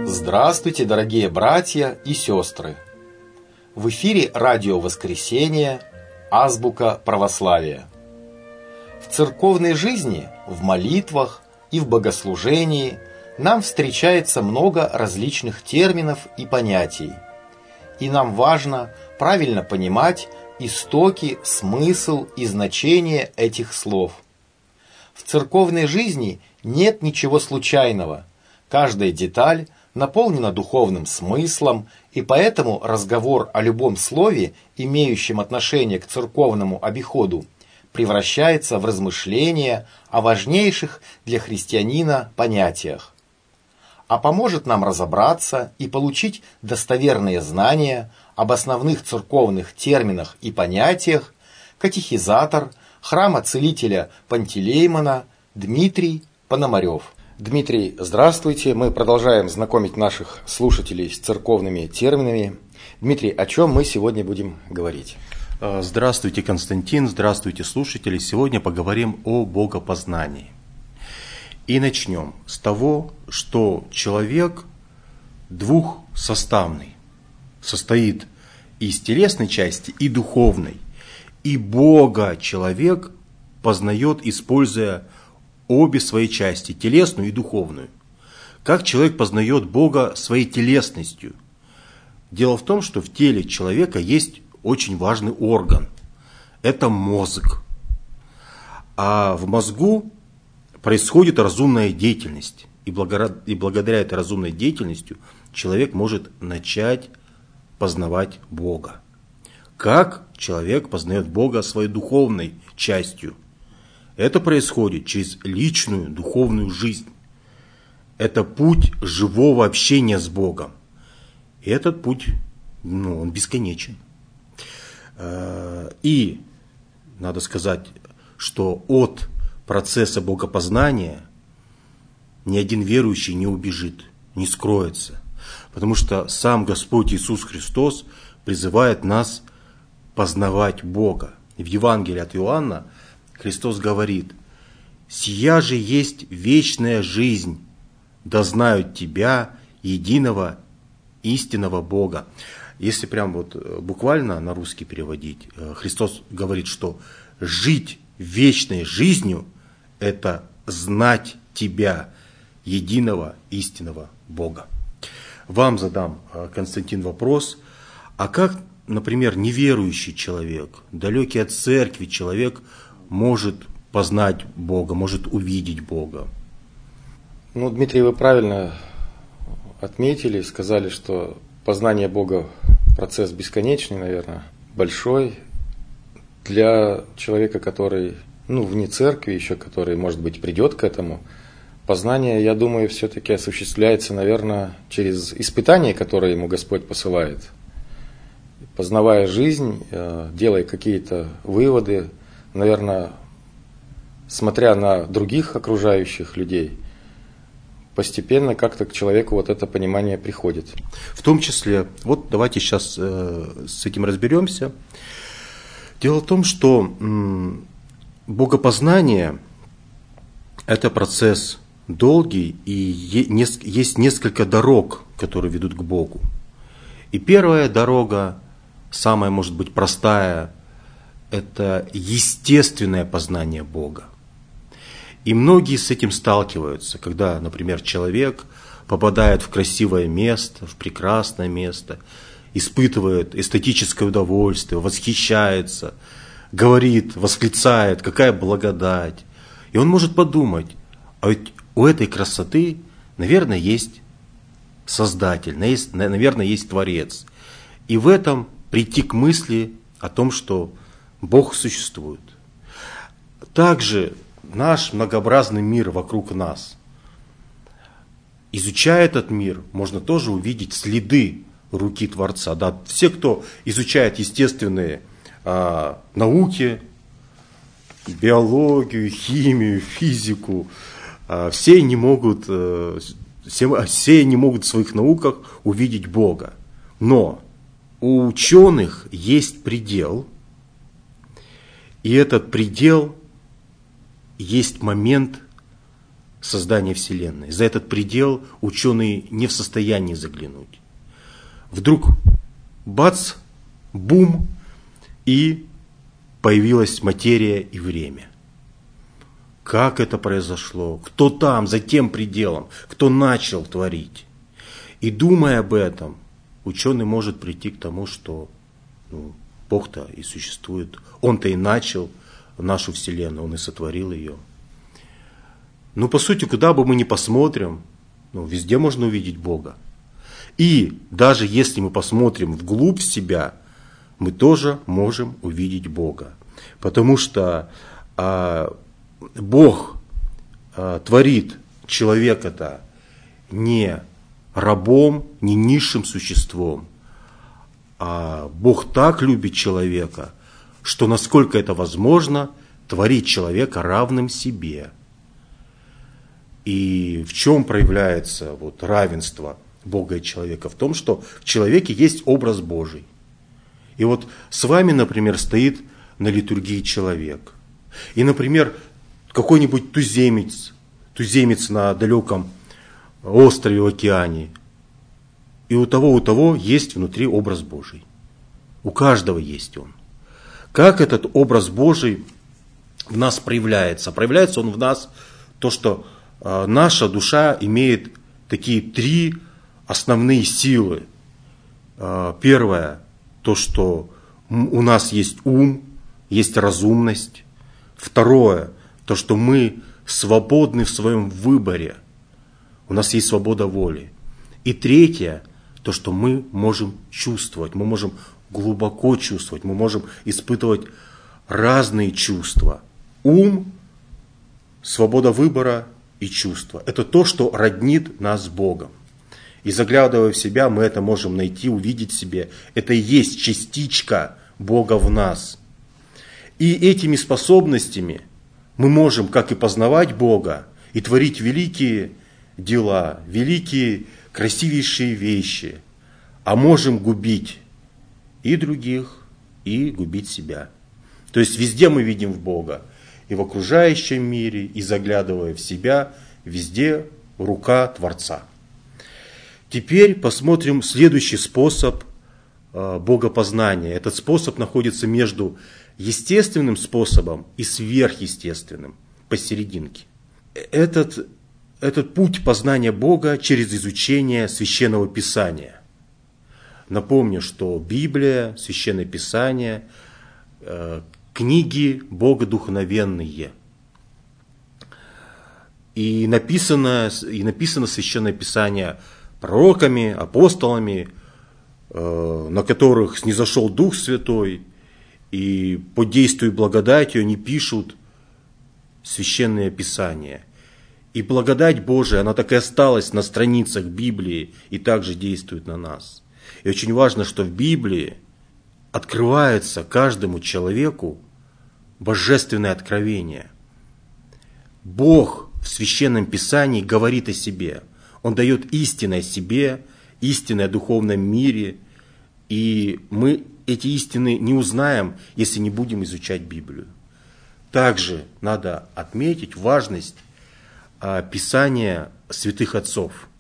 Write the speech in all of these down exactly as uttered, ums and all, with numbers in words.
Здравствуйте, дорогие братья и сестры! В эфире радио «Воскресение», азбука православия. В церковной жизни, в молитвах и в богослужении нам встречается много различных терминов и понятий. И нам важно правильно понимать истоки, смысл и значение этих слов. В церковной жизни нет ничего случайного. Каждая деталь наполнена духовным смыслом, и поэтому разговор о любом слове, имеющем отношение к церковному обиходу, превращается в размышления о важнейших для христианина понятиях. А поможет нам разобраться и получить достоверные знания об основных церковных терминах и понятиях катехизатор храма целителя Пантелеймона Дмитрий Пономарев. Дмитрий, здравствуйте. Мы продолжаем знакомить наших слушателей с церковными терминами. Дмитрий, о чем мы сегодня будем говорить? Здравствуйте, Константин. Здравствуйте, слушатели. Сегодня поговорим о богопознании. И начнем с того, что человек двухсоставный, состоит из телесной части и духовной. И Бога человек познает, используя обе свои части, телесную и духовную. Как человек познает Бога своей телесностью? Дело в том, что в теле человека есть очень важный орган. Это мозг. А в мозгу происходит разумная деятельность. И благодаря этой разумной деятельности человек может начать познавать Бога. Как человек познает Бога своей духовной частью? Это происходит через личную духовную жизнь. Это путь живого общения с Богом. И этот путь, ну, он бесконечен. И надо сказать, что от процесса богопознания ни один верующий не убежит, не скроется. Потому что сам Господь Иисус Христос призывает нас познавать Бога. И в Евангелии от Иоанна Христос говорит: «Сия же есть вечная жизнь, да знают Тебя, единого истинного Бога». Если прям вот буквально на русский переводить, Христос говорит, что жить вечной жизнью – это знать Тебя, единого истинного Бога. Вам задам, Константин, вопрос: а как, например, неверующий человек, далекий от церкви человек может познать Бога, может увидеть Бога? Ну, Дмитрий, вы правильно отметили, сказали, что познание Бога процесс бесконечный, наверное, большой. Для человека, который, ну, вне церкви еще, который, может быть, придет к этому, познание, я думаю, все-таки осуществляется, наверное, через испытания, которые ему Господь посылает. Познавая жизнь, делая какие-то выводы, наверное, смотря на других окружающих людей, постепенно как-то к человеку вот это понимание приходит. В том числе, вот давайте сейчас э, с этим разберемся. Дело в том, что м, богопознание – это процесс долгий, и е- нес- есть несколько дорог, которые ведут к Богу. И первая дорога, самая, может быть, простая, это естественное познание Бога. И многие с этим сталкиваются, когда, например, человек попадает в красивое место, в прекрасное место, испытывает эстетическое удовольствие, восхищается, говорит, восклицает, какая благодать. И он может подумать: а ведь у этой красоты, наверное, есть Создатель, наверное, есть Творец. И в этом прийти к мысли о том, что Бог существует. Также наш многообразный мир вокруг нас. Изучая этот мир, можно тоже увидеть следы руки Творца. Да, все, кто изучает естественные а, науки, биологию, химию, физику, а, все не могут, а, все, все не могут в своих науках увидеть Бога. Но у ученых есть предел, и этот предел есть момент создания Вселенной. За этот предел ученые не в состоянии заглянуть. Вдруг бац, бум, и появилась материя и время. Как это произошло? Кто там, за тем пределом? Кто начал творить? И думая об этом, ученый может прийти к тому, что ну, Бог-то и существует. Он-то и начал нашу Вселенную, Он и сотворил ее. Ну, по сути, куда бы мы ни посмотрим, ну, везде можно увидеть Бога. И даже если мы посмотрим вглубь себя, мы тоже можем увидеть Бога. Потому что а, Бог а, творит человека-то не рабом, не низшим существом, а Бог так любит человека, что, насколько это возможно, творит человека равным себе. И в чем проявляется вот равенство Бога и человека? В том, что в человеке есть образ Божий. И вот с вами, например, стоит на литургии человек. И, например, какой-нибудь туземец, туземец на далеком острове в океане. И у того, у того есть внутри образ Божий. У каждого есть он. Как этот образ Божий в нас проявляется? Проявляется он в нас то, что э, наша душа имеет такие три основные силы. Э, первое, то, что у нас есть ум, есть разумность. Второе, то, что мы свободны в своем выборе. У нас есть свобода воли. И третье, то, что мы можем чувствовать, мы можем глубоко чувствовать, мы можем испытывать разные чувства. Ум, свобода выбора и чувства. Это то, что роднит нас с Богом. И заглядывая в себя, мы это можем найти, увидеть в себе. Это и есть частичка Бога в нас. И этими способностями мы можем как и познавать Бога, и творить великие дела, великие, красивейшие вещи, а можем губить и других, и губить себя. То есть везде мы видим в Бога, и в окружающем мире, и заглядывая в себя, везде рука Творца. Теперь посмотрим следующий способ богопознания. Этот способ находится между естественным способом и сверхъестественным, посерединке. Этот, этот путь познания Бога через изучение Священного Писания. Напомню, что Библия, Священное Писание, книги богодухновенные. И написано, и написано Священное Писание пророками, апостолами, на которых снизошел Дух Святой, и по действию благодати они пишут Священное Писание. И благодать Божия, она так и осталась на страницах Библии и также действует на нас. И очень важно, что в Библии открывается каждому человеку божественное откровение. Бог в Священном Писании говорит о себе. Он дает истину о себе, истины о духовном мире. И мы эти истины не узнаем, если не будем изучать Библию. Также надо отметить важность Писания святых отцов.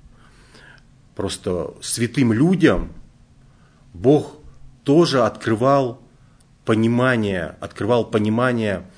Просто святым людям Бог тоже открывал понимание, открывал понимание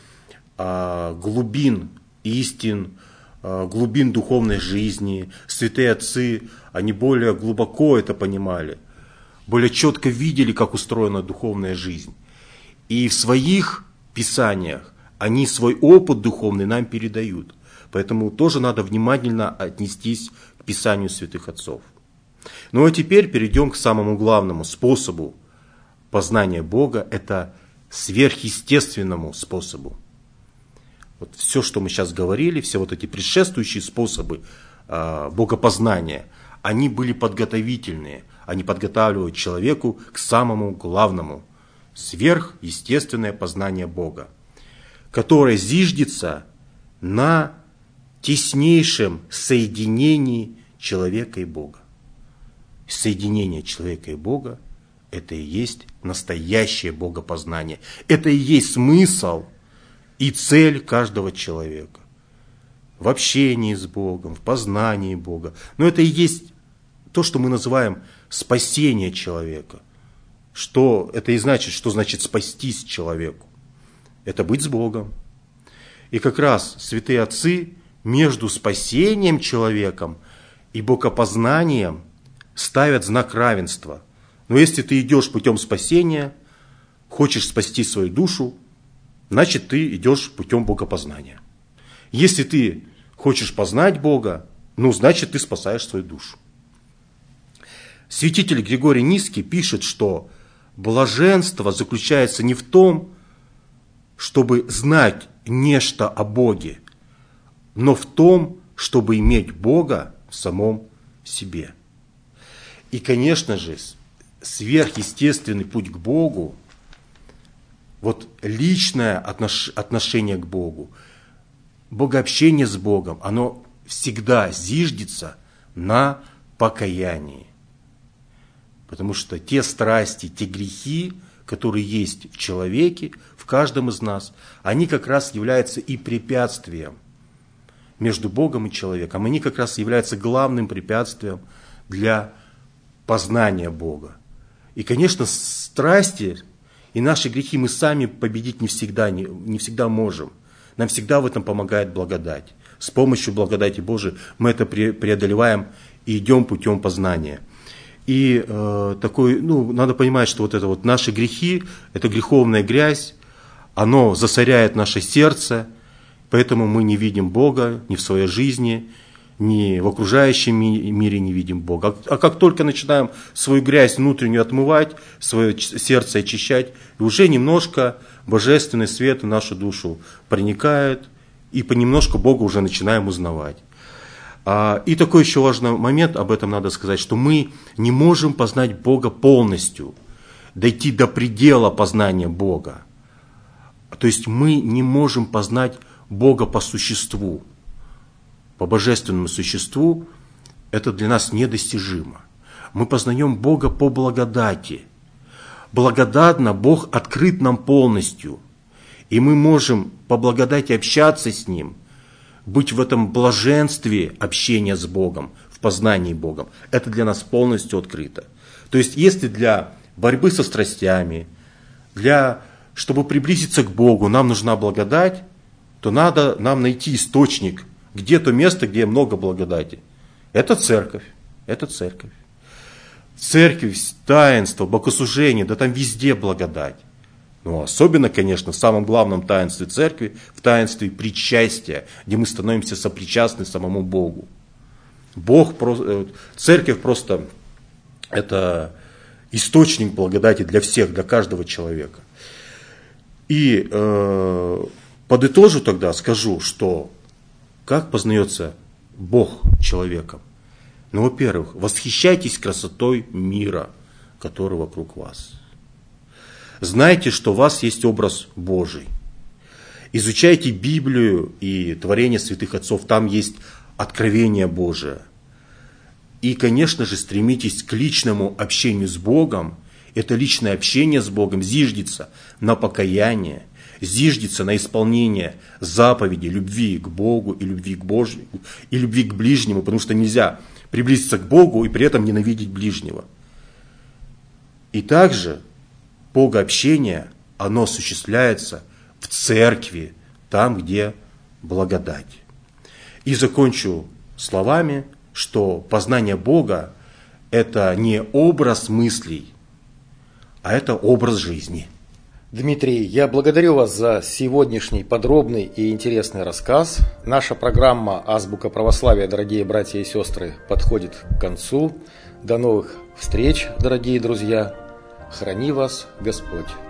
глубин истин, глубин духовной жизни. Святые отцы, они более глубоко это понимали, более четко видели, как устроена духовная жизнь. И в своих писаниях они свой опыт духовный нам передают. Поэтому тоже надо внимательно отнестись к Писанию святых отцов. Ну а теперь перейдем к самому главному способу познания Бога. Это сверхъестественному способу. Вот все, что мы сейчас говорили, все вот эти предшествующие способы э, богопознания, они были подготовительные. Они подготавливают человеку к самому главному – сверхъестественное познание Бога, которое зиждется на теснейшем соединении человека и Бога. Соединение человека и Бога – это и есть настоящее богопознание. Это и есть смысл и цель каждого человека. в общении с Богом, в познании Бога. Но это и есть то, что мы называем спасение человека. Что это и значит, что значит спастись человеку? Это быть с Богом. И как раз святые отцы между спасением человеком и богопознанием ставят знак равенства. Но если ты идешь путем спасения, хочешь спасти свою душу, значит ты идешь путем богопознания. Если ты хочешь познать Бога, ну значит ты спасаешь свою душу. Святитель Григорий Низкий пишет, что блаженство заключается не в том, чтобы знать нечто о Боге, но в том, чтобы иметь Бога в самом себе. И, конечно же, сверхъестественный путь к Богу, вот личное отношение к Богу, богообщение с Богом, оно всегда зиждется на покаянии. Потому что те страсти, те грехи, которые есть в человеке, в каждом из нас, они как раз являются и препятствием между Богом и человеком. Они как раз являются главным препятствием для познания Бога. И, конечно, страсти и наши грехи мы сами победить не всегда, не, не всегда можем. Нам всегда в этом помогает благодать. С помощью благодати Божией мы это преодолеваем и идем путем познания. И э, такой, ну, надо понимать, что вот это вот наши грехи, это греховная грязь, оно засоряет наше сердце, поэтому мы не видим Бога ни в своей жизни, ни в окружающем мире не видим Бога. А как только начинаем свою грязь внутреннюю отмывать, свое сердце очищать, и уже немножко божественный свет в нашу душу проникает, и понемножку Бога уже начинаем узнавать. И такой еще важный момент, об этом надо сказать, что мы не можем познать Бога полностью, дойти до предела познания Бога. То есть мы не можем познать Бога по существу, по божественному существу. Это для нас недостижимо. Мы познаем Бога по благодати. Благодатно Бог открыт нам полностью, и мы можем по благодати общаться с Ним, быть в этом блаженстве общения с Богом, в познании Богом. Это для нас полностью открыто. То есть, если для борьбы со страстями, для, чтобы приблизиться к Богу, нам нужна благодать, то надо нам найти источник, где то место, где много благодати. Это церковь. Это церковь. Церковь, таинство, богослужение, да там везде благодать. Ну, особенно, конечно, в самом главном таинстве церкви, в таинстве причастия, где мы становимся сопричастны самому Богу. Бог, церковь просто это источник благодати для всех, для каждого человека. И э, подытожу тогда, скажу, что как познается Бог человеком? Ну, во-первых, восхищайтесь красотой мира, который вокруг вас. Знайте, что у вас есть образ Божий. Изучайте Библию и творение святых отцов, там есть откровение Божие. И, конечно же, стремитесь к личному общению с Богом. Это личное общение с Богом зиждется на покаяние, зиждется на исполнение заповедей любви к Богу и любви к Божьему, и любви к ближнему, потому что нельзя приблизиться к Богу и при этом ненавидеть ближнего. И также богообщение, оно осуществляется в церкви, там, где благодать. И закончу словами, что познание Бога – это не образ мыслей, а это образ жизни. Дмитрий, я благодарю вас за сегодняшний подробный и интересный рассказ. Наша программа «Азбука православия», дорогие братья и сестры, подходит к концу. До новых встреч, дорогие друзья. Храни вас Господь.